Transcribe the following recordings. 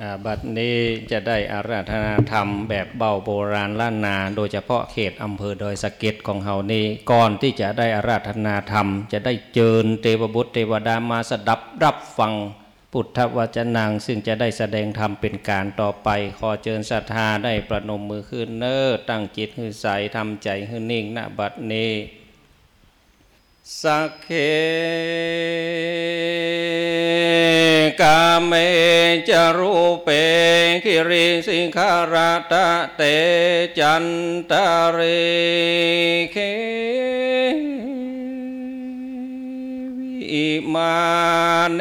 บัดนี้จะได้อาราธนาธรรมแบบเบาโบราณล้านนาโดยเฉพาะเขตอำเภอดอยสะเก็ดของเฮานี้ก่อนที่จะได้อาราธนาธรรมจะได้เจิญเทวบุตรเทวดามาสดับรับฟังพุทธวจนะซึ่งจะได้แสดงธรรมเป็นการต่อไปขอเชิญศรัทธาได้ประนมมือขึ้นเน้อตั้งจิตให้ใสทำใจให้นิ่งณบัดนี้สักเคกาเมจรูเปคิริสิงคารตะเตจันตาริเควิมาเน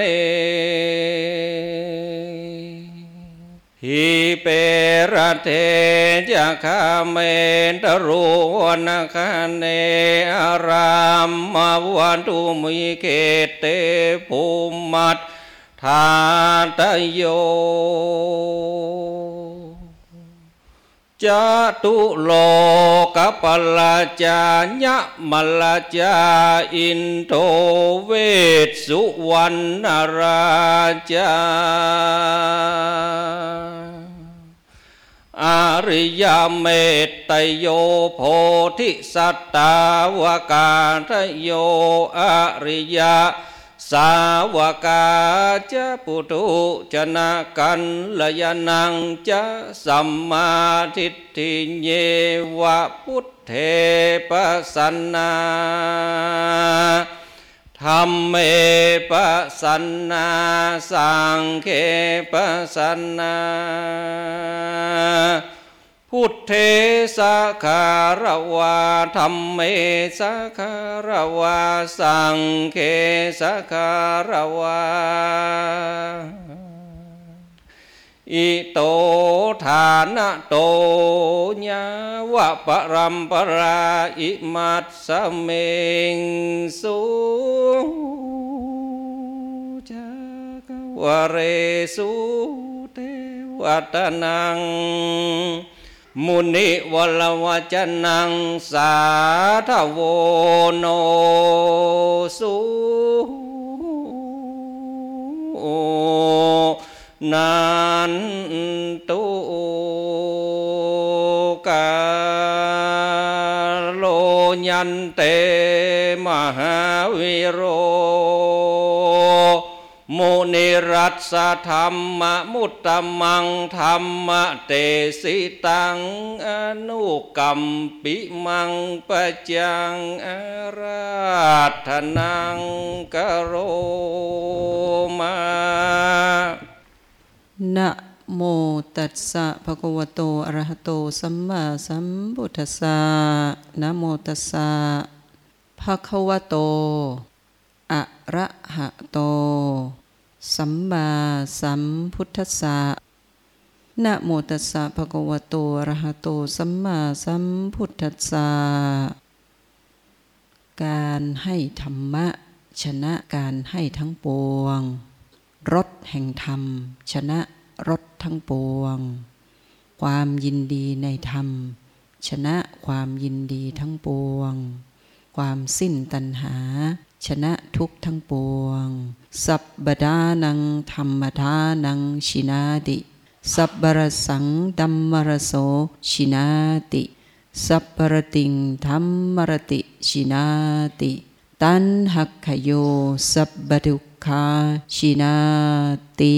หิเประเทจะคาเมนตรุวนคาเนอารามมาวันตุมิเกเตภูมัตทาตโยจตุโลกปัลลาจายะมัลลาจาอินโทเวสสุวรรณราชาอริยเมตไตโยโพธิสัตตาวกาทโยอริยสาวกาจะปุถุชนะกันลยนังจะสัมมาทิฏฐิเยวะพุทเทปัสสนาธัมเมปัสสนาสังฆปัสสนาพุทเทสัคคารวาธัมเมสัคคารวาสังฆสัคคารวาอิโตฐานะโตญาวะปรัมปราอิมัสสะเมงสุจักวะเรสุเทวตานังมุนิวลวจนังสาธโวโนสุนันตุกาโลยันเตมหาวิโรมุนิรัสสะธรรมมุตตมังธรรมเตสิตังอนุกัมปิมังปัจจังอาราธนังกโรมานะโมตัสสะภะคะวะโตอะระหะโตสัมมาสัมพุทธัสสะนะโมตัสสะภะคะวะโตอะระหะโตสัมมาสัมพุทธัสสะนะโมตัสสะภะคะวะโตอะระหะโตสัมมาสัมพุทธัสสะการให้ธรรมะชนะการให้ทั้งปวงรสแห่งธรรมชนะรสทั้งปวงความยินดีในธรรมชนะความยินดีทั้งปวงความสิ้นตัณหาชนะทุกข์ทั้งปวงสัพพดานังธรรมทานังชินาติสัพพรสังดัมมรโสชินาติสัพพรติงธัมมรติชินาติตัณหักขโยสัพพทุกขาชินาติ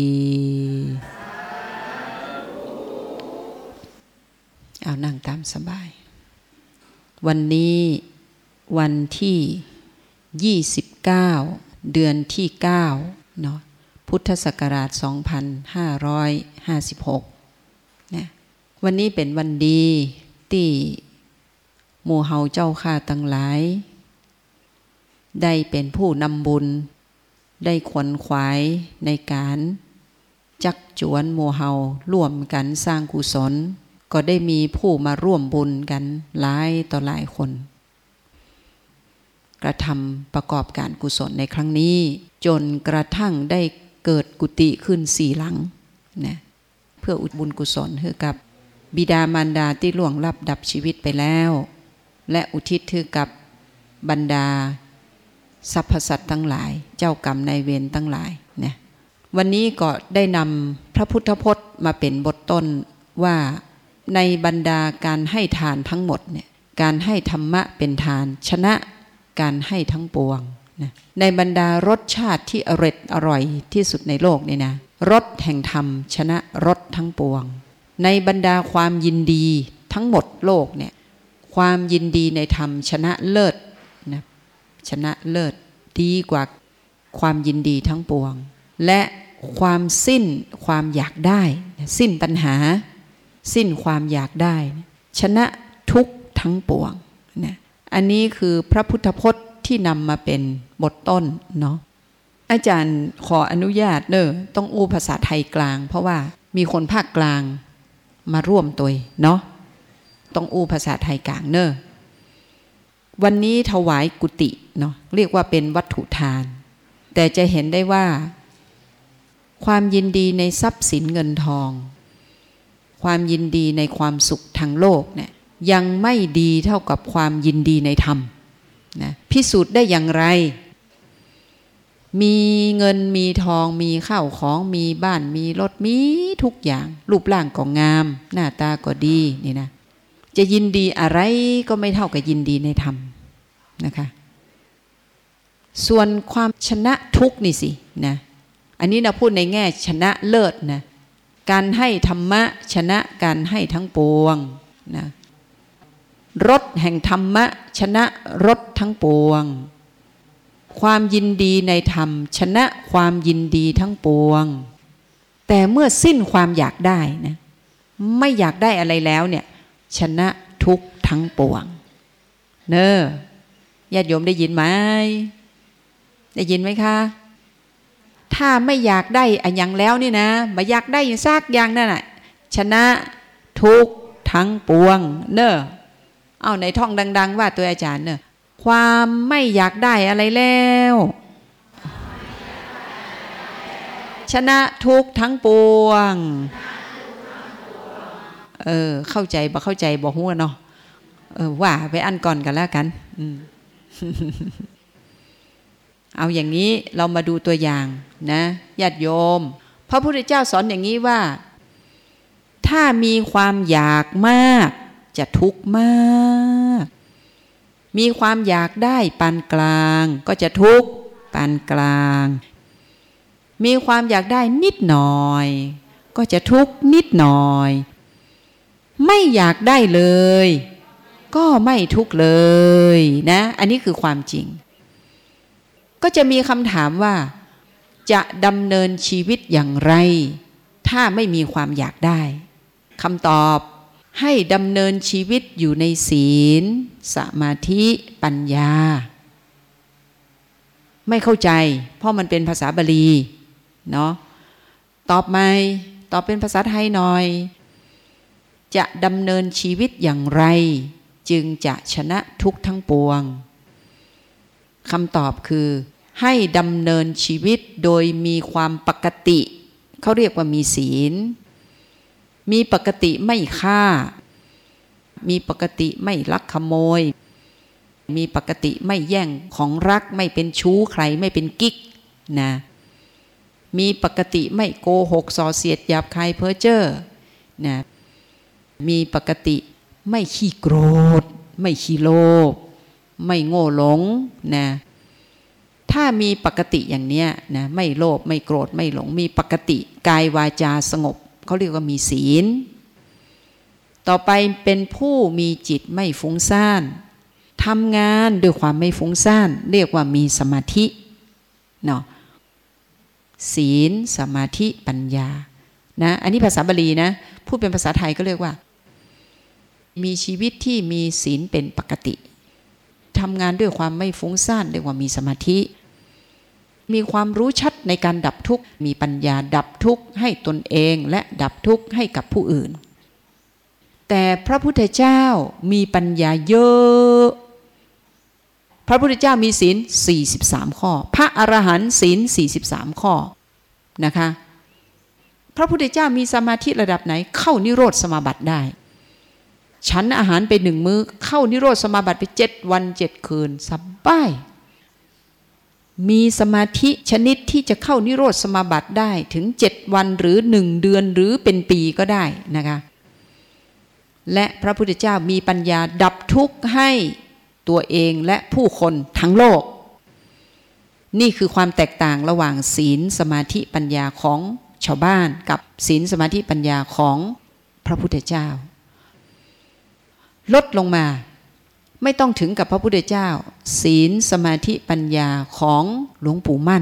เอานั่งตามสบายวันนี้วันที่29เดือนที่9เนาะพุทธศักราช2556นะวันนี้เป็นวันดีที่หมู่เฮาเจ้าข้าทั้งหลายได้เป็นผู้นำบุญได้ขวนขวายในการจักจวนหมู่เฮาร่วมกันสร้างกุศลก็ได้มีผู้มาร่วมบุญกันหลายต่อหลายคนกระทำประกอบการกุศลในครั้งนี้จนกระทั่งได้เกิดกุฏิขึ้น4 หลังนะเพื่ออุทิศบุญกุศลให้กับบิดามารดาที่ล่วงลับดับชีวิตไปแล้วและอุทิศให้กับบรรดาสรรพสัตว์ทั้งหลายเจ้ากรรมนายเวรทั้งหลายนะวันนี้ก็ได้นำพระพุทธพจน์มาเป็นบทต้นว่าในบรรดาการให้ทานทั้งหมดเนี่ยการให้ธรรมะเป็นทานชนะการให้ทั้งปวงนะในบรรดารสชาติที่อร่อยที่สุดในโลกนี่นะรสแห่งธรรมชนะรสทั้งปวงในบรรดาความยินดีทั้งหมดโลกเนี่ยความยินดีในธรรมชนะเลิศนะชนะเลิศดีกว่าความยินดีทั้งปวงและความสิ้นความอยากได้สิ้นปัญหาสิ้นความอยากได้ชนะทุกข์ทั้งปวงนะอันนี้คือพระพุทธพจน์ที่นำมาเป็นบทต้นเนาะอาจารย์ขออนุญาตต้องอู้ภาษาไทยกลางเพราะว่ามีคนภาคกลางมาร่วมตัวเนาะต้องอู้ภาษาไทยกลางวันนี้ถวายกุฏิเนาะเรียกว่าเป็นวัตถุทานแต่จะเห็นได้ว่าความยินดีในทรัพย์สินเงินทองความยินดีในความสุขทางโลกเนี่ยยังไม่ดีเท่ากับความยินดีในธรรมนะพิสูจน์ได้อย่างไรมีเงินมีทองมีข้าวของมีบ้านมีรถมีทุกอย่างรูปร่างก็งามหน้าตาก็ดีนี่นะจะยินดีอะไรก็ไม่เท่ากับยินดีในธรรมนะคะส่วนความชนะทุกข์นี่สินะอันนี้เราพูดในแง่ชนะเลิศนะการให้ธรรมะชนะการให้ทั้งปวงนะรสแห่งธรรมะชนะรสทั้งปวงความยินดีในธรรมชนะความยินดีทั้งปวงแต่เมื่อสิ้นความอยากได้นะไม่อยากได้อะไรแล้วเนี่ยชนะทุกข์ทั้งปวงญาติโยมได้ยินไหมได้ยินไหมคะถ้าไม่อยากได้อันยังแล้วนี่นะไม่อยากได้ซากอย่างนั่นน่ะชนะทุกข์ทั้งปวงเอาในท่องดังๆว่าตัวอาจารย์ความไม่อยากได้อะไรแล้วชนะทุกข์ทั้งปวงเข้าใจบ่เข้าใจบ่ฮู้เนาะว่าไปอันก่อนกันแล้วกันเอาอย่างนี้เรามาดูตัวอย่างนะญาติโยมพระพุทธเจ้าสอนอย่างนี้ว่าถ้ามีความอยากมากจะทุกข์มากมีความอยากได้ปานกลางก็จะทุกข์ปานกลางมีความอยากได้นิดหน่อยก็จะทุกข์นิดหน่อยไม่อยากได้เลยก็ไม่ทุกข์เลยนะอันนี้คือความจริงก็จะมีคำถามว่าจะดำเนินชีวิตอย่างไรถ้าไม่มีความอยากได้คำตอบให้ดำเนินชีวิตอยู่ในศีลสมาธิปัญญาไม่เข้าใจเพราะมันเป็นภาษาบาลีเนาะตอบเป็นภาษาไทยหน่อยจะดำเนินชีวิตอย่างไรจึงจะชนะทุกข์ทั้งปวงคำตอบคือให้ดำเนินชีวิตโดยมีความปกติเขาเรียกว่ามีศีลมีปกติไม่ฆ่ามีปกติไม่ลักขโมยมีปกติไม่แย่งของรักไม่เป็นชู้ใครไม่เป็นกิ๊กนะมีปกติไม่โกหกส่อเสียดหยาบคายเพ้อเจ้อนะมีปกติไม่ขี้โกรธไม่ขี้โลภไม่โง่หลงนะถ้ามีปกติอย่างเนี้ยนะไม่โลภไม่โกรธไม่หลงมีปกติกายวาจาสงบเขาเรียกว่ามีศีลต่อไปเป็นผู้มีจิตไม่ฟุ้งซ่านทำงานด้วยความไม่ฟุ้งซ่านเรียกว่ามีสมาธิเนาะศีลสมาธิปัญญานะอันนี้ภาษาบาลีนะพูดเป็นภาษาไทยก็เรียกว่ามีชีวิตที่มีศีลเป็นปกติทำงานด้วยความไม่ฟุ้งซ่านเรียกว่ามีสมาธิมีความรู้ชัดในการดับทุกข์มีปัญญาดับทุกข์ให้ตนเองและดับทุกข์ให้กับผู้อื่นแต่พระพุทธเจ้ามีปัญญาเยอะพระพุทธเจ้ามีศีล43ข้อพระอรหันต์ศีล43ข้อนะคะพระพุทธเจ้ามีสมาธิระดับไหนเข้านิโรธสมาบัติได้ฉันอาหารไป1 มื้อเข้านิโรธสมาบัติไป7 วัน 7 คืนสบายมีสมาธิชนิดที่จะเข้านิโรธสมาบัติได้ถึง7 วันหรือ1 เดือนหรือเป็นปีก็ได้นะคะและพระพุทธเจ้ามีปัญญาดับทุกข์ให้ตัวเองและผู้คนทั้งโลกนี่คือความแตกต่างระหว่างศีลสมาธิปัญญาของชาวบ้านกับศีลสมาธิปัญญาของพระพุทธเจ้าลดลงมาไม่ต้องถึงกับพระพุทธเจ้าศีลสมาธิปัญญาของหลวงปู่มั่น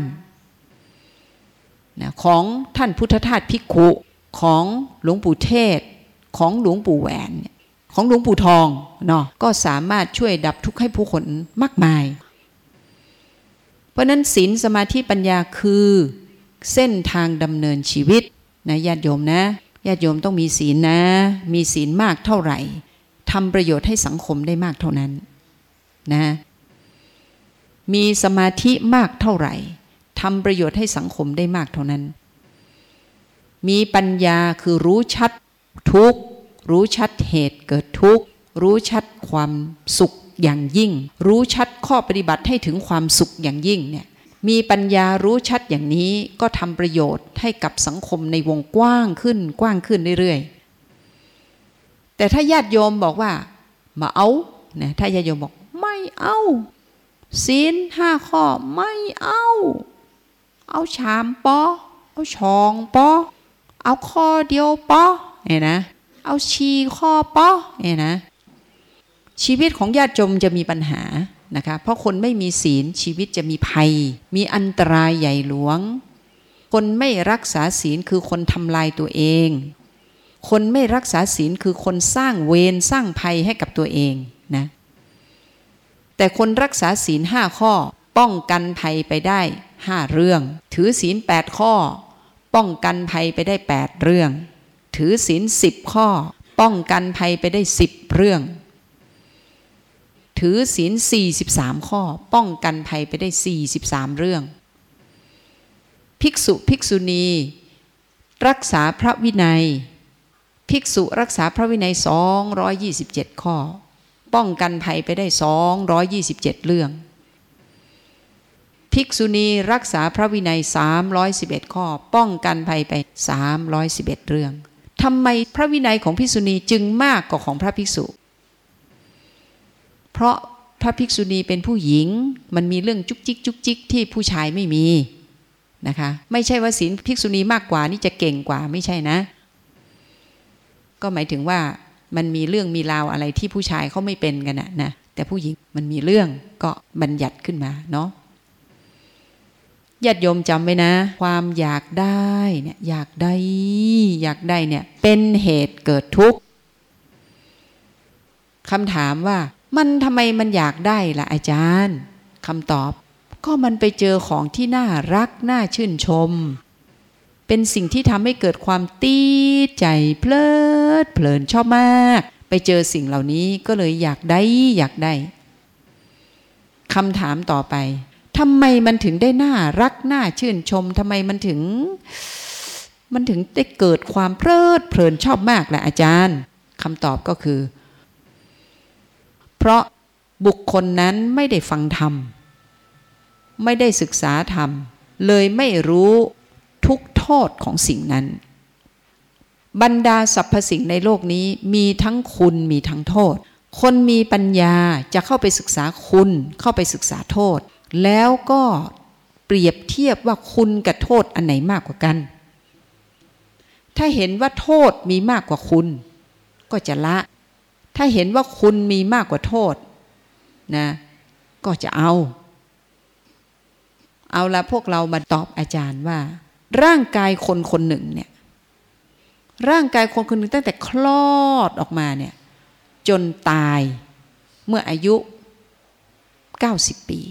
นะของท่านพุทธทาสภิกขุของหลวงปู่เทศของหลวงปู่แหวนของหลวงปู่ทองเนาะก็สามารถช่วยดับทุกข์ให้ผู้คนมากมายเพราะนั้นศีลสมาธิปัญญาคือเส้นทางดำเนินชีวิตนะญาติโยมนะญาติโยมต้องมีศีลนะมีศีลมากเท่าไหร่ทำประโยชน์ให้สังคมได้มากเท่านั้นนะมีสมาธิมากเท่าไหร่ทำประโยชน์ให้สังคมได้มากเท่านั้นมีปัญญาคือรู้ชัดทุกข์รู้ชัดเหตุเกิดทุกข์รู้ชัดความสุขอย่างยิ่งรู้ชัดข้อปฏิบัติให้ถึงความสุขอย่างยิ่งเนี่ยมีปัญญารู้ชัดอย่างนี้ก็ทำประโยชน์ให้กับสังคมในวงกว้างขึ้นเรื่อยๆแต่ถ้าญาติโยมบอกว่ามาเอานะถ้าญาติโยมบอกไม่เอาศีล5 ข้อไม่เอาชามปอเอาช่องปอเอาข้อเดียวปอเนี่ยนะเอาชีข้อปอเนี่ยนะชีวิตของญาติโยมจะมีปัญหานะคะเพราะคนไม่มีศีลชีวิตจะมีภัยมีอันตรายใหญ่หลวงคนไม่รักษาศีลคือคนทำลายตัวเองคนไม่รักษาศีลคือคนสร้างเวรสร้างภัยให้กับตัวเองนะแต่คนรักษาศีล5 ข้อป้องกันภัยไปได้5 เรื่องถือศีล8 ข้อป้องกันภัยไปได้8 เรื่องถือศีล10 ข้อป้องกันภัยไปได้10 เรื่องถือศีล43 ข้อป้องกันภัยไปได้43 เรื่องภิกษุภิกษุณีรักษาพระวินัยภิกษุรักษาพระวินัย227 ข้อป้องกันภัยไปได้227 เรื่องภิกษุณีรักษาพระวินัย311 ข้อป้องกันภัยไป311 เรื่องทำไมพระวินัยของภิกษุณีจึงมากกว่าของพระภิกษุเพราะพระภิกษุณีเป็นผู้หญิงมันมีเรื่องจุกจิกที่ผู้ชายไม่มีนะคะไม่ใช่ว่าศีลภิกษุณีมากกว่านี่จะเก่งกว่าไม่ใช่นะก็หมายถึงว่ามันมีเรื่องมีราวอะไรที่ผู้ชายเขาไม่เป็นกันนะแต่ผู้หญิงมันมีเรื่องก็บัญญัติขึ้นมาเนาะญาติโยมจำไว้นะความอยากได้เนี่ยอยากได้เนี่ยเป็นเหตุเกิดทุกข์คำถามว่ามันทำไมมันอยากได้ล่ะอาจารย์คำตอบก็มันไปเจอของที่น่ารักน่าชื่นชมเป็นสิ่งที่ทำให้เกิดความตีใจเพลินชอบมากไปเจอสิ่งเหล่านี้ก็เลยอยากได้คำถามต่อไปทำไมมันถึงได้น่ารักน่าชื่นชมทำไมมันถึงได้เกิดความเพลินชอบมากล่ะอาจารย์คำตอบก็คือเพราะบุคคลนั้นไม่ได้ฟังธรรมไม่ได้ศึกษาธรรมเลยไม่รู้ทุกโทษของสิ่งนั้นบรรดาสรรพสิ่งในโลกนี้มีทั้งคุณมีทั้งโทษคนมีปัญญาจะเข้าไปศึกษาคุณเข้าไปศึกษาโทษแล้วก็เปรียบเทียบว่าคุณกับโทษอันไหนมากกว่ากันถ้าเห็นว่าโทษมีมากกว่าคุณก็จะละถ้าเห็นว่าคุณมีมากกว่าโทษนะก็จะเอาละพวกเรามาตอบอาจารย์ว่าร่างกายคนหนึ่งเนี่ยร่างกายคนหนึ่งตั้งแต่คลอดออกมาเนี่ยจนตายเมื่ออายุ90 ปี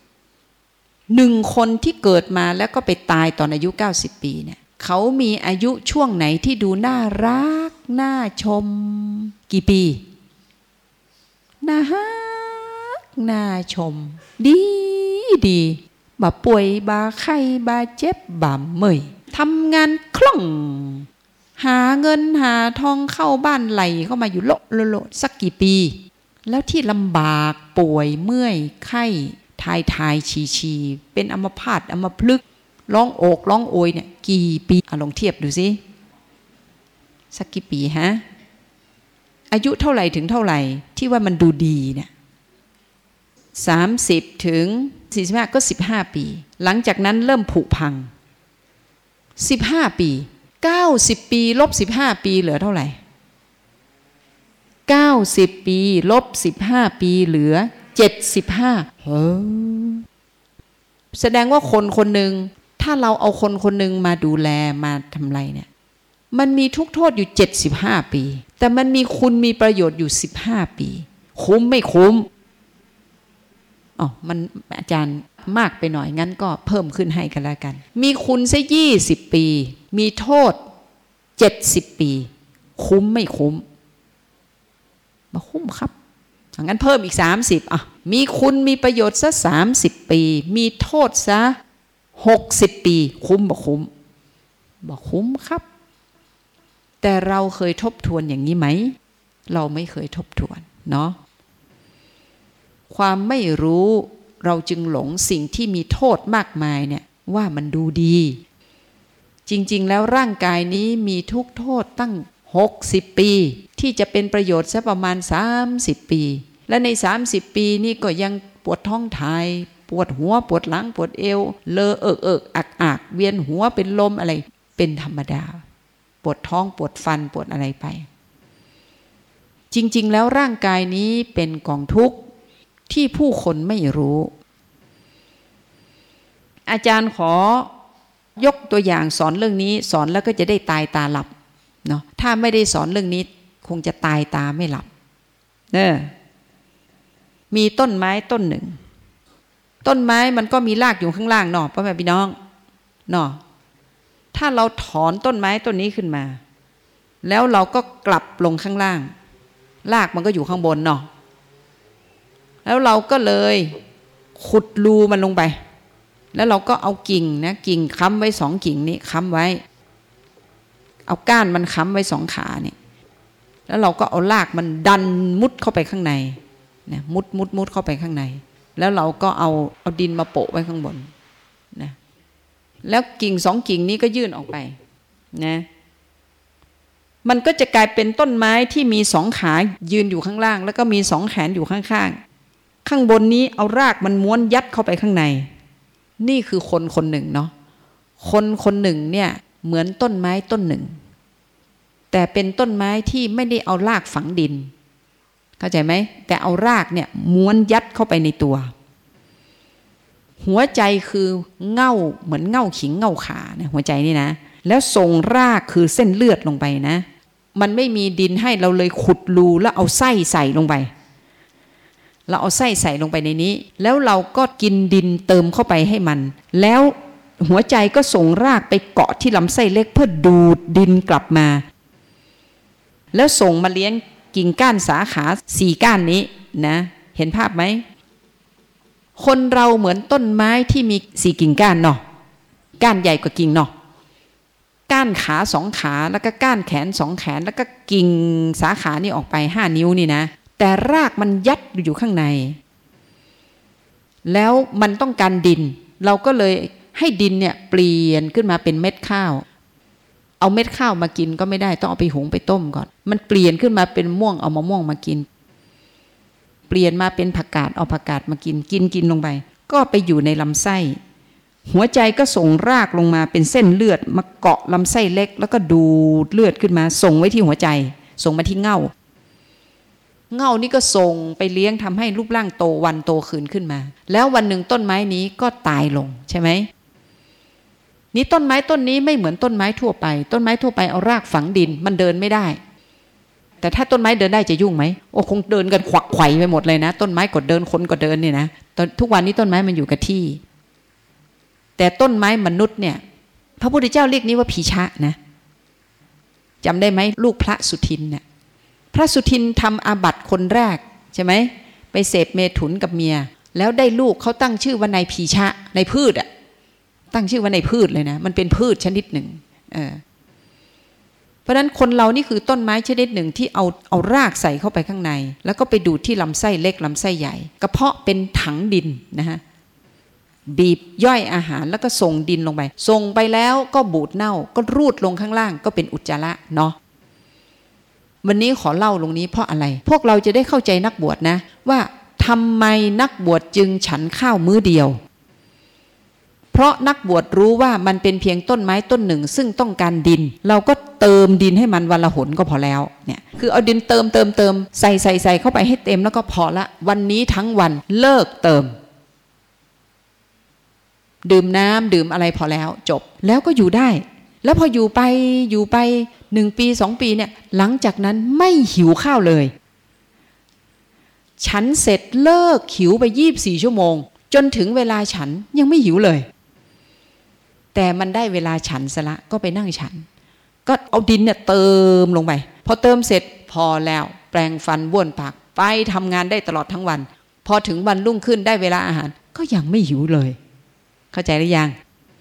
1 คนที่เกิดมาแล้วก็ไปตายตอนอายุ90 ปีเนี่ยเขามีอายุช่วงไหนที่ดูน่ารักน่าชมกี่ปีน่าฮักน่าชมดีบ่ป่วยบ่ไข้บ่เจ็บบ่เมื่อยทำงานคล่องหาเงินหาทองเข้าบ้านไหลเข้ามาอยู่โลสักกี่ปีแล้วที่ลำบากป่วยเมื่อยไข้ทายชีเป็นอัมพาตอัมพฤกษ์ร้องโอกร้องโอยเนี่ยกี่ปีลองเทียบดูสิสักกี่ปีฮะอายุเท่าไหร่ถึงเท่าไหร่ที่ว่ามันดูดีเนี่ย30ถึง45ก็15ปีหลังจากนั้นเริ่มผุพัง15ปี90ปีลบ15ปีเหลือเท่าไหร่90ปีลบ15ปีเหลือ75แสดงว่าคนคนหนึ่งถ้าเราเอาคนคนหนึ่งมาดูแลมาทำไรเนี่ยมันมีทุกโทษอยู่75ปีแต่มันมีคุณมีประโยชน์อยู่15ปีคุ้มไม่คุ้มมันอาจารย์มากไปหน่อยงั้นก็เพิ่มขึ้นให้กันแล้วกันมีคุณซะ20ปีมีโทษ70ปีคุ้มไม่คุ้มมาคุ้มครับงั้นเพิ่มอีก30มีคุณมีประโยชน์ซะ30ปีมีโทษซะ60ปีคุ้มบ่คุ้มบ่คุ้มครับแต่เราเคยทบทวนอย่างนี้ไหมเราไม่เคยทบทวนเนาะความไม่รู้เราจึงหลงสิ่งที่มีโทษมากมายเนี่ยว่ามันดูดีจริงๆแล้วร่างกายนี้มีทุกโทษตั้ง60ปีที่จะเป็นประโยชน์ซะประมาณ30ปีและใน30ปีนี่ก็ยังปวดท้องถ่ายปวดหัวปวดหลังปวดเอวเลอะอักเวียนหัวเป็นลมอะไรเป็นธรรมดาปวดท้องปวดฟันปวดอะไรไปจริงๆแล้วร่างกายนี้เป็นกองทุกข์ที่ผู้คนไม่รู้อาจารย์ขอยกตัวอย่างสอนเรื่องนี้สอนแล้วก็จะได้ตายตาหลับเนาะถ้าไม่ได้สอนเรื่องนี้คงจะตายตาไม่หลับมีต้นไม้ต้นหนึ่งต้นไม้มันก็มีรากอยู่ข้างล่างเนาะพ่อแม่พี่น้องเนาะถ้าเราถอนต้นไม้ต้นนี้ขึ้นมาแล้วเราก็กลับลงข้างล่างรากมันก็อยู่ข้างบนเนาะแล้วเราก็เลยขุดรูมันลงไปแล้วเราก็เอากิ่งค้ำไว้2กิ่งนี้ค้ำไว้เอาก้านมันค้ำไว้2ขาเนี่ยแล้วเราก็เอารากมันดันมุดเข้าไปข้างในนะมุดเข้าไปข้างในแล้วเราก็เอาดินมาโปะไว้ข้างบนนะแล้วกิ่ง2กิ่งนี้ก็ยื่นออกไปนะมันก็จะกลายเป็นต้นไม้ที่มี2ขายืนอยู่ข้างล่างแล้วก็มี2แขนอยู่ข้างๆข้างบนนี้เอารากมันม้วนยัดเข้าไปข้างในนี่คือคนคนหนึ่งเนาะคนคนหนึ่งเนี่ยเหมือนต้นไม้ต้นหนึ่งแต่เป็นต้นไม้ที่ไม่ได้เอารากฝังดินเข้าใจไหมแต่เอารากเนี่ยม้วนยัดเข้าไปในตัวหัวใจคือเง่าเหมือนเง่าขิงเง่าขาเนี่ยหัวใจนี่นะแล้วส่งรากคือเส้นเลือดลงไปนะมันไม่มีดินให้เราเลยขุดรูแล้วเอาไส้ใส่ลงไปเราเอาไส้ใส่ลงไปในนี้แล้วเราก็กินดินเติมเข้าไปให้มันแล้วหัวใจก็ส่งรากไปเกาะที่ลำไส้เล็กเพื่อดูดดินกลับมาแล้วส่งมาเลี้ยงกิ่งก้านสาขา4ก้านนี้นะเห็นภาพไหมคนเราเหมือนต้นไม้ที่มี4กิ่งก้านเนาะก้านใหญ่กว่ากิ่งเนาะก้านขา2ขาแล้วก็ก้านแขน2แขนแล้วก็กิ่งสาขานี่ออกไป5นิ้วนี่นะแต่รากมันยัดอยู่ข้างในแล้วมันต้องการดินเราก็เลยให้ดินเนี่ยเปลี่ยนขึ้นมาเป็นเม็ดข้าวเอาเม็ดข้าวมากินก็ไม่ได้ต้องเอาไปหุงไปต้มก่อนมันเปลี่ยนขึ้นมาเป็นม่วงเอามะม่วงมากินเปลี่ยนมาเป็นผักกาดเอาผักกาดมากินลงไปก็ไปอยู่ในลำไส้หัวใจก็ส่งรากลงมาเป็นเส้นเลือดมาเกาะลำไส้เล็กแล้วก็ดูดเลือดขึ้นมาส่งไว้ที่หัวใจส่งมาที่เง่านี่ก็ส่งไปเลี้ยงทำให้รูปร่างโตวันโตคืนขึ้นมาแล้ววันหนึ่งต้นไม้นี้ก็ตายลงใช่ไหมนี่ต้นไม้ต้นนี้ไม่เหมือนต้นไม้ทั่วไปต้นไม้ทั่วไปเอารากฝังดินมันเดินไม่ได้แต่ถ้าต้นไม้เดินได้จะยุ่งไหมโอ้คงเดินกันขวักไขว่ไปหมดเลยนะต้นไม้กดเดินคนก็เดินเนี่ยนะทุกวันนี้ต้นไม้มันอยู่กับที่แต่ต้นไม้มนุษย์เนี่ยพระพุทธเจ้าเรียกนี้ว่าผีชะนะจำได้ไหมลูกพระสุทินเนี่ยพระสุทินทำอาบัติคนแรกใช่ไหมไปเสพเมถุนกับเมียแล้วได้ลูกเขาตั้งชื่อว่านายผีชะในพืชอ่ะตั้งชื่อว่านายพืชเลยนะมันเป็นพืชชนิดหนึ่งเพราะฉะนั้นคนเรานี่คือต้นไม้ชนิดหนึ่งที่เอารากใส่เข้าไปข้างในแล้วก็ไปดูดที่ลำไส้เล็กลำไส้ใหญ่กระเพาะเป็นถังดินนะฮะบีบย่อยอาหารแล้วก็ส่งดินลงไปส่งไปแล้วก็บูดเน่าก็รูดลงข้างล่างก็เป็นอุจจาระเนาะวันนี้ขอเล่าลงนี้เพราะอะไรพวกเราจะได้เข้าใจนักบวชนะว่าทำไมนักบวชจึงฉันข้าวมื้อเดียวเพราะนักบวชรู้ว่ามันเป็นเพียงต้นไม้ต้นหนึ่งซึ่งต้องการดินเราก็เติมดินให้มันวันละหนก็พอแล้วเนี่ยคือเอาดินเติมใส่เข้าไปให้เต็มแล้วก็พอละวันนี้ทั้งวันเลิกเติมดื่มน้ำดื่มอะไรพอแล้วจบแล้วก็อยู่ได้แล้วพออยู่ไป1 ปี2 ปีเนี่ยหลังจากนั้นไม่หิวข้าวเลยฉันเสร็จเลิกหิวไป24 ชั่วโมงจนถึงเวลาฉันยังไม่หิวเลยแต่มันได้เวลาฉันซะละก็ไปนั่งฉันก็เอาดินเนี่ยเติมลงไปพอเติมเสร็จพอแล้วแปรงฟันบ้วนปากไปทำงานได้ตลอดทั้งวันพอถึงวันรุ่งขึ้นได้เวลาอาหารก็ยังไม่หิวเลยเข้าใจหรือยัง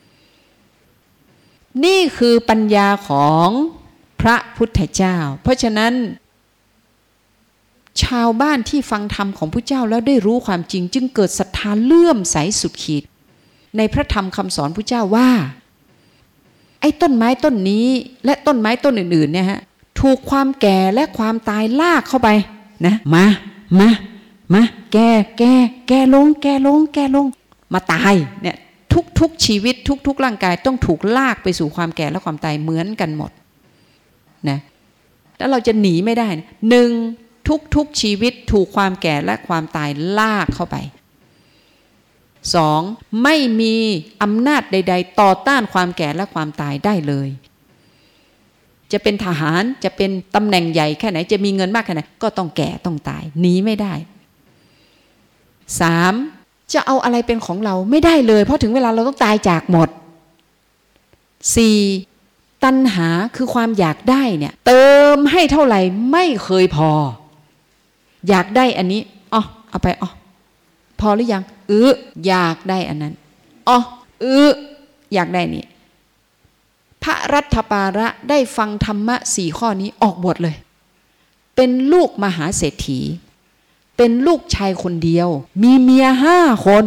นี่คือปัญญาของพระพุทธเจ้าเพราะฉะนั้นชาวบ้านที่ฟังธรรมของพระเจ้าแล้วได้รู้ความจริงจึงเกิดศรัทธาเลื่อมใสสุดขีดในพระธรรมคำสอนพระเจ้าว่าไอ้ต้นไม้ต้นนี้และต้นไม้ต้นอื่นๆเนี่ยฮะถูกความแก่และความตายลากเข้าไปนะมาแก่ลงมาตายเนี่ยทุกชีวิตทุกร่างกายต้องถูกลากไปสู่ความแก่และความตายเหมือนกันหมดนะแล้วเราจะหนีไม่ได้หนึ่งทุกชีวิตถูกความแก่และความตายลากเข้าไป2ไม่มีอำนาจใดๆต่อต้านความแก่และความตายได้เลยจะเป็นทหารจะเป็นตำแหน่งใหญ่แค่ไหนจะมีเงินมากแค่ไหนก็ต้องแก่ต้องตายหนีไม่ได้3จะเอาอะไรเป็นของเราไม่ได้เลยเพราะถึงเวลาเราต้องตายจากหมด4ตัณหาคือความอยากได้เนี่ยเติมให้เท่าไหร่ไม่เคยพออยากได้อันนี้เอาไปพอหรือยังอยากได้อันนั้นอยากได้นี่พระรัฐปาระได้ฟังธรรมะ4 ข้อนี้ออกบวชเลยเป็นลูกมหาเศรษฐีเป็นลูกชายคนเดียวมีเมีย5 คน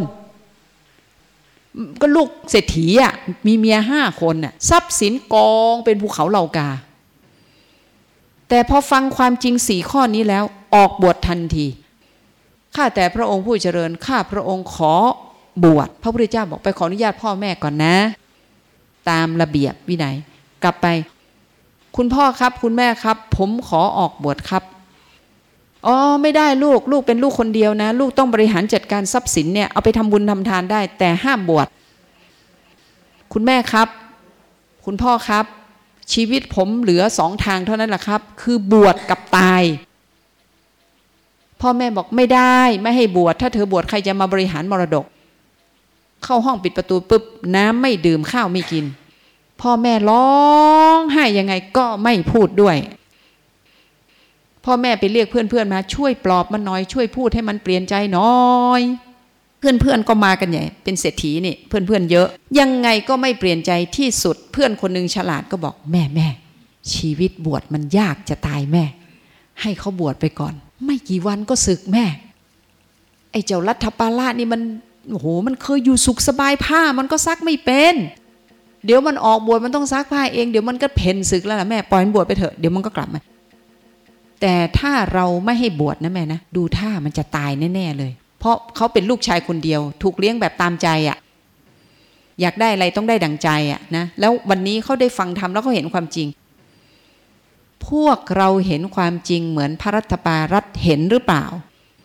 ก็ลูกเศรษฐีอ่ะมีเมีย5 คนน่ะทรัพย์สินกองเป็นภูเขาเหล่ากาแต่พอฟังความจริง4 ข้อนี้แล้วออกบวชทันทีข้าแต่พระองค์ผู้เจริญข้าพระองค์ขอบวชพระพุทธเจ้าบอกไปขออนุญาตพ่อแม่ก่อนนะตามระเบียบวินัยกลับไปคุณพ่อครับคุณแม่ครับผมขอออกบวชครับไม่ได้ลูกเป็นลูกคนเดียวนะลูกต้องบริหารจัดการทรัพย์สินเนี่ยเอาไปทำบุญทำทานได้แต่ห้ามบวชคุณแม่ครับคุณพ่อครับชีวิตผมเหลือ2 ทางเท่านั้นแหละครับคือบวชกับตายพ่อแม่บอกไม่ได้ไม่ให้บวชถ้าเธอบวชใครจะมาบริหารมรดกเข้าห้องปิดประตูปุ๊บน้ำไม่ดื่มข้าวไม่กินพ่อแม่ร้องไห้ยังไงก็ไม่พูดด้วยพ่อแม่ไปเรียกเพื่อนมาช่วยปลอบมันหน่อยช่วยพูดให้มันเปลี่ยนใจหน่อยเพื่อนก็มากันใหญ่เป็นเศรษฐีนี่เพื่อนเยอะยังไงก็ไม่เปลี่ยนใจที่สุดเพื่อนคนนึงฉลาดก็บอกแม่ชีวิตบวชมันยากจะตายแม่ให้เขาบวชไปก่อนไม่กี่วันก็สึกแม่ไอ้เจ้ารัฐปาละนี่มันโอ้โหมันเคยอยู่สุขสบายผ้ามันก็ซักไม่เป็นเดี๋ยวมันออกบวชมันต้องซักผ้าเองเดี๋ยวมันก็เพ่นสึกแล้วล่ะแม่ปล่อยมันบวชไปเถอะเดี๋ยวมันก็กลับมาแต่ถ้าเราไม่ให้บวชนะแม่นะดูท่ามันจะตายแน่ๆเลยเพราะเขาเป็นลูกชายคนเดียวถูกเลี้ยงแบบตามใจอ่ะอยากได้อะไรต้องได้ดั่งใจอ่ะนะแล้ววันนี้เขาได้ฟังธรรมแล้วเขาเห็นความจริงพวกเราเห็นความจริงเหมือนพระรัฐปารัตน์เห็นหรือเปล่า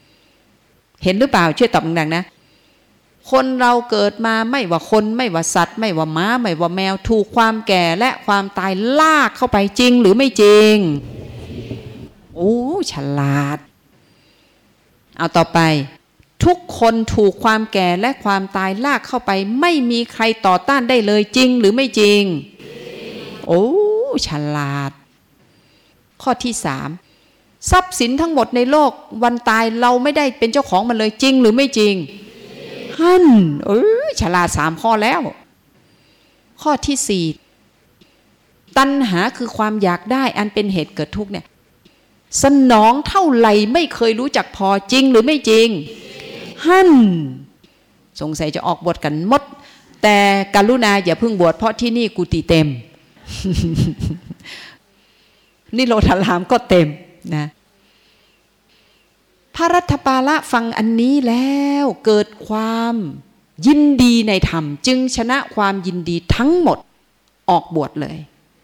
ช่วยตอบดังๆนะคนเราเกิดมาไม่ว่าคนไม่ว่าสัตว์ไม่ว่าม้าไม่ว่าแมวถูกความแก่และความตายลากเข้าไปจริงหรือไม่จริงโอ้ฉลาดเอาต่อไปทุกคนถูกความแก่และความตายลากเข้าไปไม่มีใครต่อต้านได้เลยจริงหรือไม่จริงโอ้ฉลาดข้อที่3ทรัพย์สินทั้งหมดในโลกวันตายเราไม่ได้เป็นเจ้าของมันเลยจริงหรือไม่จริงฉลาด3 ข้อแล้วข้อที่4ตัณหาคือความอยากได้อันเป็นเหตุเกิดทุกข์เนี่ยสนองเท่าไหร่ไม่เคยรู้จักพอจริงหรือไม่จริงสงสัยจะออกบวชกันหมดแต่กรุณาอย่าเพิ่งบวชเพราะที่นี่กุฏิเต็ม นี่โลธารามก็เต็มนะพระรัฐปาละฟังอันนี้แล้วเกิดความยินดีในธรรมจึงชนะความยินดีทั้งหมดออกบวชเลย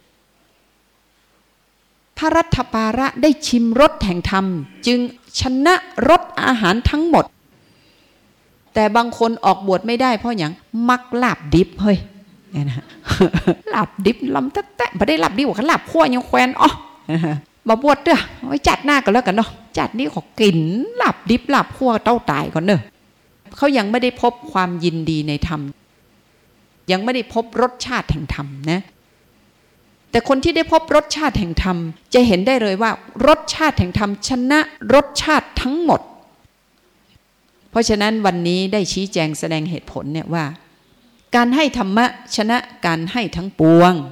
พระรัฐปาละได้ชิมรสแห่งธรรมจึงชนะรสอาหารทั้งหมดแต่บางคนออกบวชไม่ได้เพราะอย่างมักลาบดิบเฮ้ยเนี่ยนะลาบดิบลำแตะไม่ได้ลาบดิบว่าลาบขั้วยังแควนอ๋อมาบวชเด้อไว้จัดหน้ากันแล้วกันเนาะจัดนี่ขอกินลาบดิบลาบขั้วเต้าตายก่อนเนอะเขายังไม่ได้พบความยินดีในธรรมยังไม่ได้พบรสชาติแห่งธรรมนะแต่คนที่ได้พบรสชาติแห่งธรรมจะเห็นได้เลยว่ารสชาติแห่งธรรมชนะรสชาติทั้งหมดเพราะฉะนั้นวันนี้ได้ชี้แจงแสดงเหตุผลเนี่ยว่าการให้ธรรมะชนะการให้ทั้งปวง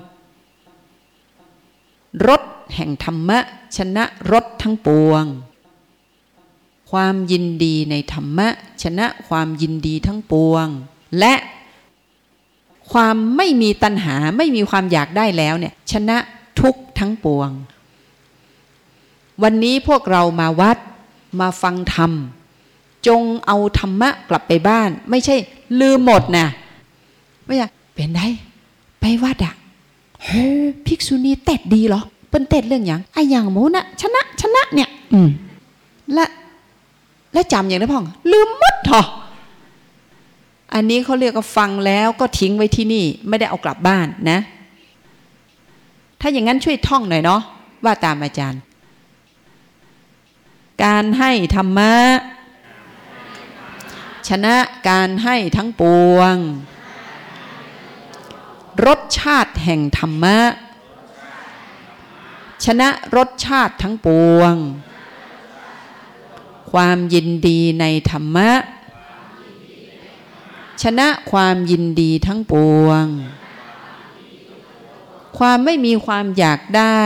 รสแห่งธรรมะชนะรสทั้งปวงความยินดีในธรรมะชนะความยินดีทั้งปวงและความไม่มีตัณหาไม่มีความอยากได้แล้วเนี่ยชนะทุกข์ทั้งปวงวันนี้พวกเรามาวัดมาฟังธรรมจงเอาธรรมะกลับไปบ้านไม่ใช่ลืมหมดนะไม่ใช่เป็นไงไปวัดอะเฮ้ยภิกษุณีเต็ดดีเหรอเป็นเต็ดเรื่องอย่างไอ้อย่างโมนะชนะเนี่ยและจำอย่างนั้นพ่องลืมหมดเหรออันนี้เขาเรียกว่าฟังแล้วก็ทิ้งไว้ที่นี่ไม่ได้เอากลับบ้านนะถ้าอย่างนั้นช่วยท่องหน่อยเนาะว่าตามอาจารย์การให้ธรรมะชนะการให้ทั้งปวงรสชาติแห่งธรรมะชนะรสชาติทั้งปวงความยินดีในธรรมะชนะความยินดีทั้งปวงความไม่มีความอยากได้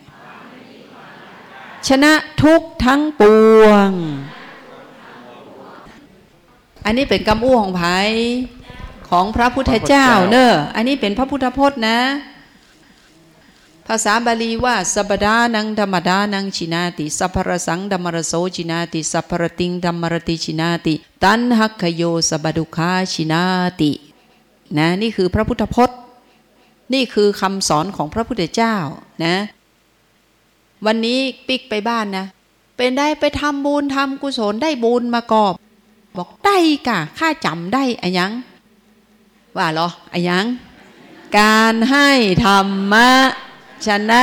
ชนะทุกข์ทั้งปวงอันนี้เป็นคำอู้ของไผของพระพุทธเจ้าเนอะอันนี้เป็นพระพุทธพจน์นะภาษาบาลีว่าสัพพดานังธรรมดานังชินาติสัพพรสังธัมมรโสชินาติสัพพรติงธัมมรติชินาติตัณหักขโยสัพพดุขาชินาตินะนี่คือพระพุทธพจน์นี่คือคำสอนของพระพุทธเจ้านะวันนี้ปิ๊กไปบ้านนะเป็นได้ไปทำบุญทำกุศลได้บุญมากอบบอกได้กะข้าจำได้อะยังว่าเหรออะยังการให้ธรรมะชนะ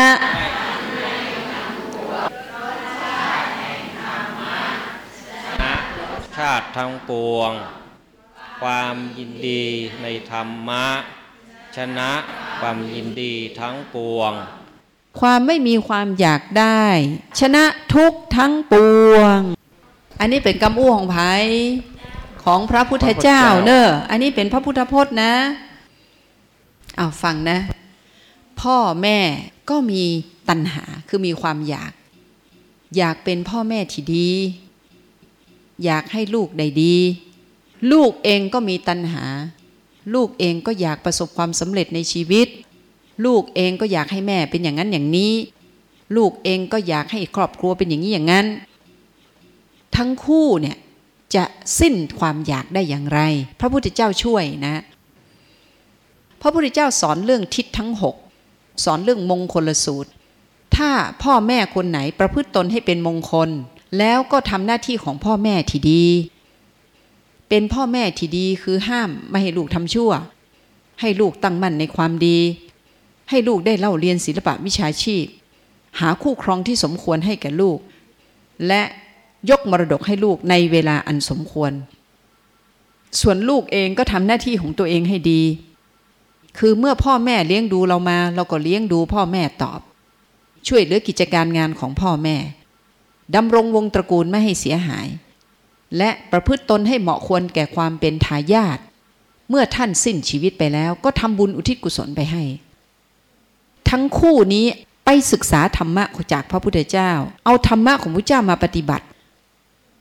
ชาติทั้งปวงความยินดีในธรรมะชนะความยินดีทั้งปวงความไม่มีความอยากได้ชนะทุกข์ทั้งปวงอันนี้เป็นคำอู้ของไผของพระพุทธเจ้าเนอะอันนี้เป็นพระพุทธพจน์นะเอาฟังนะพ่อแม่ก็มีตัณหาคือมีความอยากเป็นพ่อแม่ที่ดีอยากให้ลูกได้ดีลูกเองก็มีตัณหาลูกเองก็อยากประสบความสำเร็จในชีวิตลูกเองก็อยากให้แม่เป็นอย่างนั้นอย่างนี้ลูกเองก็อยากให้ครอบครัวเป็นอย่างนี้อย่างนั้นทั้งคู่เนี่ยจะสิ้นความอยากได้อย่างไรพระพุทธเจ้าช่วยนะพระพุทธเจ้าสอนเรื่องทิศทั้ง6สอนเรื่องมงคลสูตรถ้าพ่อแม่คนไหนประพฤติตนให้เป็นมงคลแล้วก็ทำหน้าที่ของพ่อแม่ที่ดีเป็นพ่อแม่ที่ดีคือห้ามไม่ให้ลูกทำชั่วให้ลูกตั้งมั่นในความดีให้ลูกได้เล่าเรียนศิลปะวิชาชีพหาคู่ครองที่สมควรให้แก่ลูกและยกมรดกให้ลูกในเวลาอันสมควรส่วนลูกเองก็ทำหน้าที่ของตัวเองให้ดีคือเมื่อพ่อแม่เลี้ยงดูเรามาเราก็เลี้ยงดูพ่อแม่ตอบช่วยเหลือกิจการงานของพ่อแม่ดำรงวงตระกูลไม่ให้เสียหายและประพฤติตนให้เหมาะควรแก่ความเป็นทายาทเมื่อท่านสิ้นชีวิตไปแล้วก็ทำบุญอุทิศกุศลไปให้ทั้งคู่นี้ไปศึกษาธรรมะจากพระพุทธเจ้าเอาธรรมะของพระเจ้ามาปฏิบัติ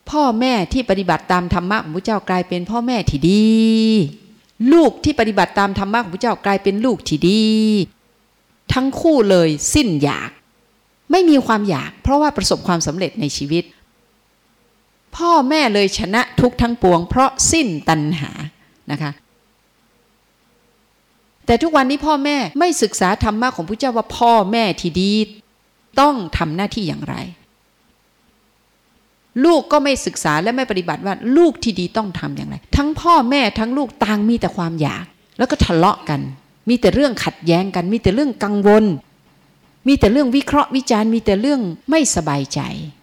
พ่อแม่ที่ปฏิบัติตามธรรมะของพระเจ้ากลายเป็นพ่อแม่ที่ดีลูกที่ปฏิบัติตามธรรมะของพระเจ้ากลายเป็นลูกที่ดีทั้งคู่เลยสิ้นอยากไม่มีความอยากเพราะว่าประสบความสำเร็จในชีวิตพ่อแม่เลยชนะทุกข์ทั้งปวงเพราะสิ้นตัณหานะคะแต่ทุกวันนี้พ่อแม่ไม่ศึกษาธรรมะของพระเจ้าว่าพ่อแม่ที่ดีต้องทำหน้าที่อย่างไรลูกก็ไม่ศึกษาและไม่ปฏิบัติว่าลูกที่ดีต้องทำอย่างไรทั้งพ่อแม่ทั้งลูกต่างมีแต่ความอยากแล้วก็ทะเลาะกันมีแต่เรื่องขัดแย้งกันมีแต่เรื่องกังวลมีแต่เรื่องวิเคราะห์วิจารณ์มีแต่เรื่องไม่สบายใจ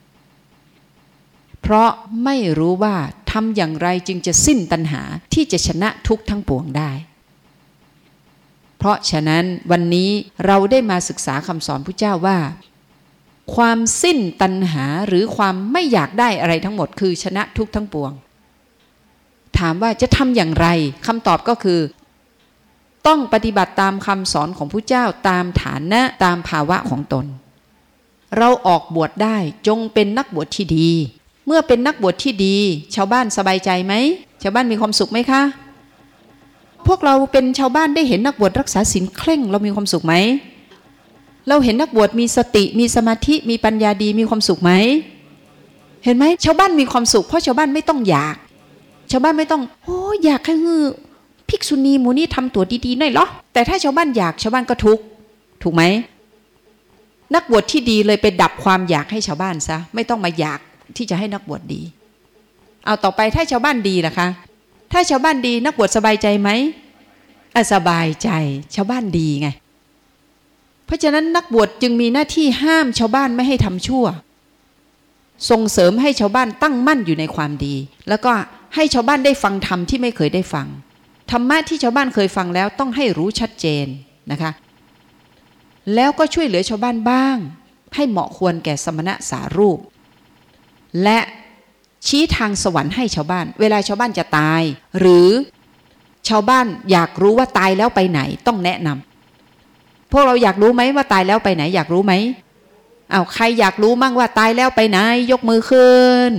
เพราะไม่รู้ว่าทำอย่างไรจึงจะสิ้นตัณหาที่จะชนะทุกข์ทั้งปวงได้เพราะฉะนั้นวันนี้เราได้มาศึกษาคำสอนพระเจ้าว่าความสิ้นตัณหาหรือความไม่อยากได้อะไรทั้งหมดคือชนะทุกข์ทั้งปวงถามว่าจะทำอย่างไรคำตอบก็คือต้องปฏิบัติตามคำสอนของพระเจ้าตามฐานะตามภาวะของตนเราออกบวชได้จงเป็นนักบวชที่ดีเมื่อเป็นนักบวชที่ดีชาวบ้านสบายใจไหมชาวบ้านมีความสุขไหมคะพวกเราเป็นชาวบ้านได้เห็นนักบวชรักษาศีลเคร่งเรามีความสุขไหมเราเห็นนักบวชมีสติมีสมาธิมีปัญญาดีมีความสุขไหมเห็นไหมชาวบ้านมีความสุขเพราะชาวบ้านไม่ต้องอยากชาวบ้านไม่ต้องโอ้อยากให้ภิกษุณีหมู่นี้ทำตัวดีๆหน่อยเหรอแต่ถ้าชาวบ้านอยากชาวบ้านก็ทุกข์ถูกไหมนักบวชที่ดีเลยไปดับความอยากให้ชาวบ้านซะไม่ต้องมาอยากที่จะให้นักบวชดีเอาต่อไปถ้าชาวบ้านดีล่ะคะถ้าชาวบ้านดีนักบวชสบายใจไหมสบายใจชาวบ้านดีไงเพราะฉะนั้นนักบวชจึงมีหน้าที่ห้ามชาวบ้านไม่ให้ทำชั่วส่งเสริมให้ชาวบ้านตั้งมั่นอยู่ในความดีแล้วก็ให้ชาวบ้านได้ฟังธรรมที่ไม่เคยได้ฟังธรรมะที่ชาวบ้านเคยฟังแล้วต้องให้รู้ชัดเจนนะคะแล้วก็ช่วยเหลือชาวบ้านบ้างให้เหมาะควรแก่สมณะสารูปและชี้ทางสวรรค์ให้ชาวบ้านเวลาชาวบ้านจะตายหรือชาวบ้านอยากรู้ว่าตายแล้วไปไหนต้องแนะนำพวกเราอยากรู้ไหมว่าตายแล้วไปไหนอยากรู้ไหมใครอยากรู้มั่งว่าตายแล้วไปไหนยกมือขึ้น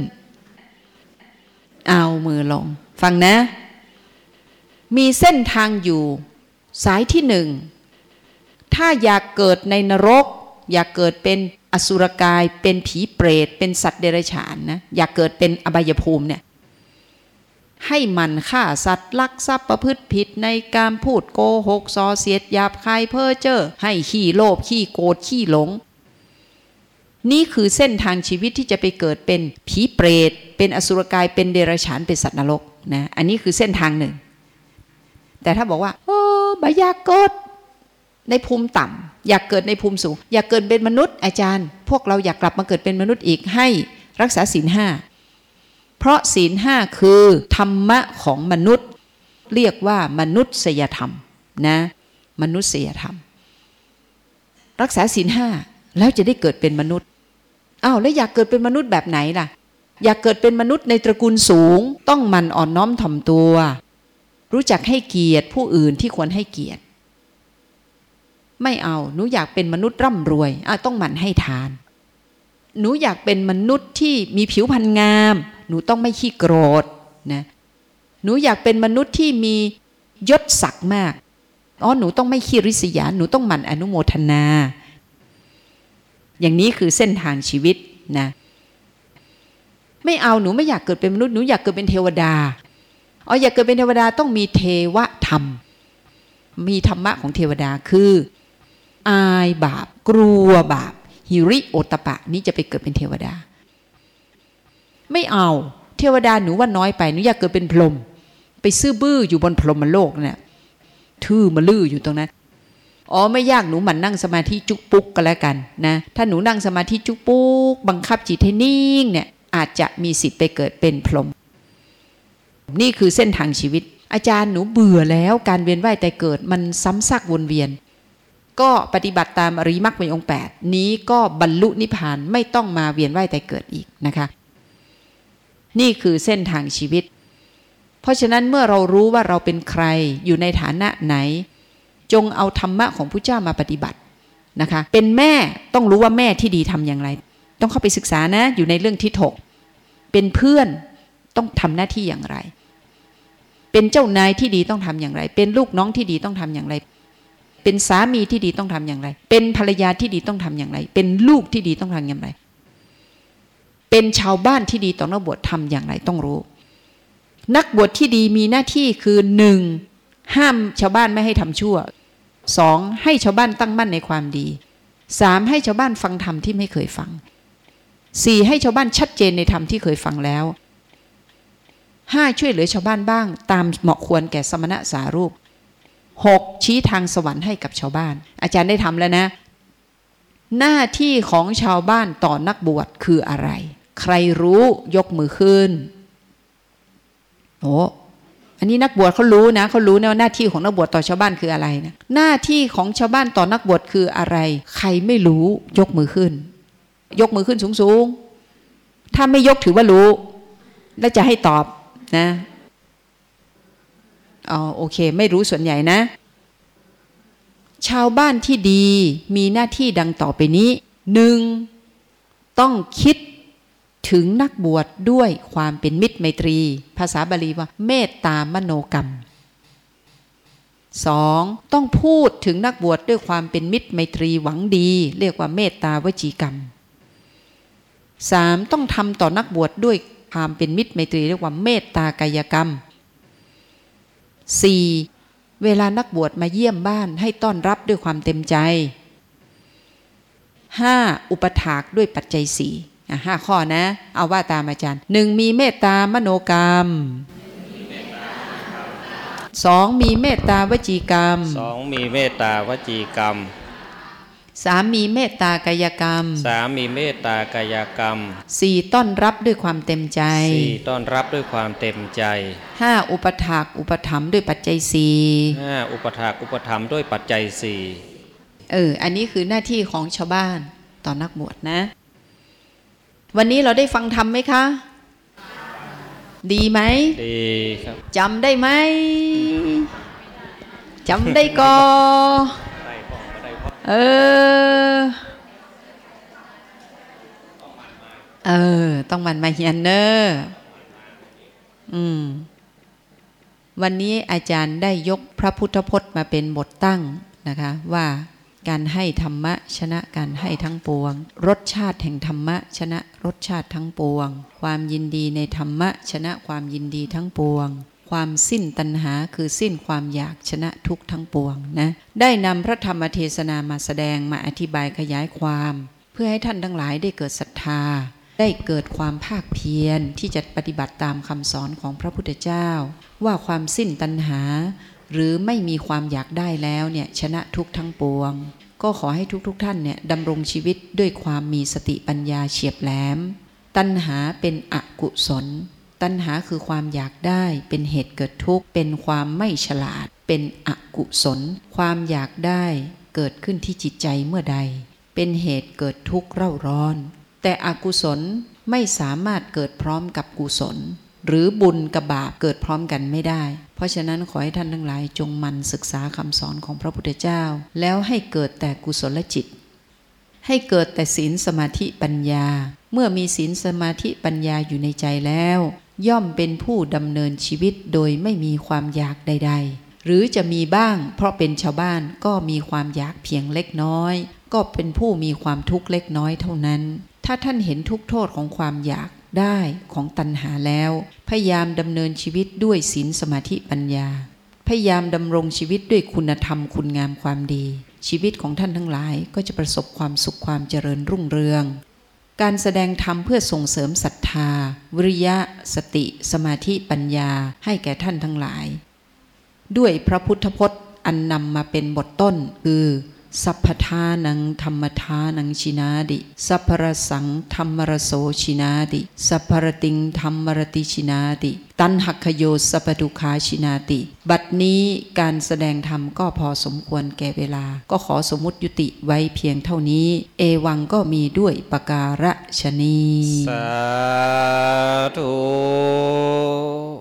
เอามือลงฟังนะมีเส้นทางอยู่สายที่หนึ่งถ้าอยากเกิดในนรกอยากเกิดเป็นอสุรกายเป็นผีเปรตเป็นสัตว์เดรัจฉานนะอยากเกิดเป็นอบายภูมิเนี่ยให้มันฆ่าสัตว์ลักทรัพย์ประพฤติผิดในการพูดโกหกส่อเสียดหยาบคายเพ้อเจ้อให้ขี้โลภขี้โกรธขี้หลงนี่คือเส้นทางชีวิตที่จะไปเกิดเป็นผีเปรตเป็นอสุรกายเป็นเดรัจฉานเป็นสัตว์นรกนะอันนี้คือเส้นทางหนึ่งแต่ถ้าบอกว่าบอยากเกิดในภูมิต่ำอยากเกิดในภูมิสูงอยากเกิดเป็นมนุษย์อาจารย์พวกเราอยากกลับมาเกิดเป็นมนุษย์อีกให้รักษาศีลห้าเพราะศีลห้าคือธรรมะของมนุษย์เรียกว่ามนุษยธรรมนะมนุษยธรรมรักษาศีลห้าแล้วจะได้เกิดเป็นมนุษย์แล้วอยากเกิดเป็นมนุษย์แบบไหนล่ะอยากเกิดเป็นมนุษย์ในตระกูลสูงต้องหมั่นอ่อนน้อมถ่อมตัวรู้จักให้เกียรติผู้อื่นที่ควรให้เกียรติไม่เอาหนูอยากเป็นมนุษย์ร่ำรวยต้องหมั่นให้ทานหนูอยากเป็นมนุษย์ที่มีผิวพรรณงามหนูต้องไม่ขี้โกรธนะหนูอยากเป็นมนุษย์ที่มียศศักดิ์มากหนูต้องไม่ขี้ริษยาหนูต้องหมั่นอนุโมทนาอย่างนี้คือเส้นทางชีวิตนะไม่เอาหนูไม่อยากเกิดเป็นมนุษย์หนูอยากเกิดเป็นเทวดาอยากเกิดเป็นเทวดาต้องมีเทวธรรมมีธรรมะของเทวดาคืออายบาปกลัวบาปหิริโอตตัปปะนี้จะไปเกิดเป็นเทวดาไม่เอาเทวดาหนูว่าน้อยไปหนูอยากเกิดเป็นพรหมไปซื่อบื้ออยู่บนพรหมโลกเนี่ยทื่อมาลื้ออยู่ตรงนั้นไม่ยากหนูหมั่นนั่งสมาธิจุกปุ๊กก็แล้วกันนะถ้าหนูนั่งสมาธิจุกปุ๊กบังคับจิตให้นิ่งเนี่ยอาจจะมีสิทธิ์ไปเกิดเป็นพรหมนี่คือเส้นทางชีวิตอาจารย์หนูเบื่อแล้วการเวียนว่ายตายเกิดมันซ้ำซากวนเวียนก็ปฏิบัติตามอริยมรรคมีองค์8นี้ก็บรรลุนิพพานไม่ต้องมาเวียนว่ายตายเกิดอีกนะคะนี่คือเส้นทางชีวิตเพราะฉะนั้นเมื่อเรารู้ว่าเราเป็นใครอยู่ในฐานะไหนจงเอาธรรมะของพระเจ้ามาปฏิบัตินะคะเป็นแม่ต้องรู้ว่าแม่ที่ดีทำอย่างไรต้องเข้าไปศึกษานะอยู่ในเรื่องทิฏฐกเป็นเพื่อนต้องทำหน้าที่อย่างไรเป็นเจ้านายที่ดีต้องทำอย่างไรเป็นลูกน้องที่ดีต้องทำอย่างไรเป็นสามีที่ดีต้องทำอย่างไรเป็นภรรยาที่ดีต้องทำอย่างไรเป็นลูกที่ดีต้องทำอย่างไรเป็นชาวบ้านที่ดีต่อนักบวชทำอย่างไรต้องรู้นักบวชที่ดีมีหน้าที่คือ 1. ห้ามชาวบ้านไม่ให้ทำชั่ว 2. ให้ชาวบ้านตั้งมั่นในความดี 3. ให้ชาวบ้านฟังธรรมที่ไม่เคยฟัง 4. ให้ชาวบ้านชัดเจนในธรรมที่เคยฟังแล้ว 5. ช่วยเหลือชาวบ้านบ้างตามเหมาะควรแก่สมณะสารูป 6. ชี้ทางสวรรค์ให้กับชาวบ้านอาจารย์ได้ทำแล้วนะหน้าที่ของชาวบ้านต่อนักบวชคืออะไรใครรู้ยกมือขึ้นโอ้อันนี้นักบวชเขารู้นะว่าหน้าที่ของนักบวชต่อชาวบ้านคืออะไรนะหน้าที่ของชาวบ้านต่อนักบวชคืออะไรใครไม่รู้ยกมือขึ้นยกมือขึ้นสูงๆถ้าไม่ยกถือว่ารู้แล้วจะให้ตอบนะโอเคไม่รู้ส่วนใหญ่นะชาวบ้านที่ดีมีหน้าที่ดังต่อไปนี้ 1. ต้องคิดถึงนักบวชด้วยความเป็นมิตรไมตรีภาษาบาลีว่าเมตตามโนกรรม 2. ต้องพูดถึงนักบวชด้วยความเป็นมิตรไมตรีหวังดีเรียกว่าเมตตาวจีกรรม 3. ต้องทำต่อนักบวชด้วยความเป็นมิตรไมตรีเรียกว่าเมตตากายกรรม 4. เวลานักบวชมาเยี่ยมบ้านให้ต้อนรับด้วยความเต็มใจ 5. อุปถากด้วยปัจจัย4 5 ข้อนะเอาว่าตามอาจารย์ 1. มีเมตตามโนกรรม 2. มีเมตตาวจีกรรม 2. มีเมตตาวจีกรรม 3. มีเมตตากายกรรม 3. มีเมตตากายกรรม 4. ต้อนรับด้วยความเต็มใจ 4. ต้อนรับด้วยความเต็มใจ 5. อุปถากอุปถัมภ์ด้วยปัจจัย4 5. อุปถากอุปถัมภ์ด้วยปัจจัย4 อันนี้คือหน้าที่ของชาวบ้านต่อนักบวชนะวันนี้เราได้ฟังธรรมไหมคะดีไหมดีครับจำได้ไหมจำได้ก็ต้องมันมาเฮียนเนอวันนี้อาจารย์ได้ยกพระพุทธพจน์มาเป็นบทตั้งนะคะว่าการให้ธรรมะชนะการให้ทั้งปวงรสชาติแห่งธรรมะชนะรสชาติทั้งปวงความยินดีในธรรมะชนะความยินดีทั้งปวงความสิ้นตัณหาคือสิ้นความอยากชนะทุกข์ทั้งปวงนะได้นำพระธรรมเทศนามาแสดงมาอธิบายขยายความเพื่อให้ท่านทั้งหลายได้เกิดศรัทธาได้เกิดความภาคเพียรที่จะปฏิบัติตามคำสอนของพระพุทธเจ้าว่าความสิ้นตัณหาหรือไม่มีความอยากได้แล้วเนี่ยชนะทุกข์ทั้งปวงก็ขอให้ทุกท่านเนี่ยดำรงชีวิตด้วยความมีสติปัญญาเฉียบแหลมตัณหาเป็นอกุศลตัณหาคือความอยากได้เป็นเหตุเกิดทุกข์เป็นความไม่ฉลาดเป็นอกุศลความอยากได้เกิดขึ้นที่จิตใจเมื่อใดเป็นเหตุเกิดทุกข์เร่าร้อนแต่อกุศลไม่สามารถเกิดพร้อมกับกุศลหรือบุญกับบาปเกิดพร้อมกันไม่ได้เพราะฉะนั้นขอให้ท่านทั้งหลายจงหมั่นศึกษาคำสอนของพระพุทธเจ้าแล้วให้เกิดแต่กุศลจิตให้เกิดแต่ศีลสมาธิปัญญาเมื่อมีศีลสมาธิปัญญาอยู่ในใจแล้วย่อมเป็นผู้ดำเนินชีวิตโดยไม่มีความอยากใดๆหรือจะมีบ้างเพราะเป็นชาวบ้านก็มีความอยากเพียงเล็กน้อยก็เป็นผู้มีความทุกข์เล็กน้อยเท่านั้นถ้าท่านเห็นทุกโทษของความอยากได้ของตัณหาแล้วพยายามดำเนินชีวิตด้วยศีลสมาธิปัญญาพยายามดำรงชีวิตด้วยคุณธรรมคุณงามความดีชีวิตของท่านทั้งหลายก็จะประสบความสุขความเจริญรุ่งเรืองการแสดงธรรมเพื่อส่งเสริมศรัทธาวิริยะสติสมาธิปัญญาให้แก่ท่านทั้งหลายด้วยพระพุทธพจน์อันนำมาเป็นบทต้นคือสัพพทานังธรรมทานังชินาดิสัพพรสังธรรมรโสชินาดิสัพพรติงธรรมรติชินาดิตัณหักขโยสัพพทุขาชินาติบัดนี้การแสดงธรรมก็พอสมควรแก่เวลาก็ขอสมมุติยุติไว้เพียงเท่านี้เอวังก็มีด้วยปการฉะนี้สาธุ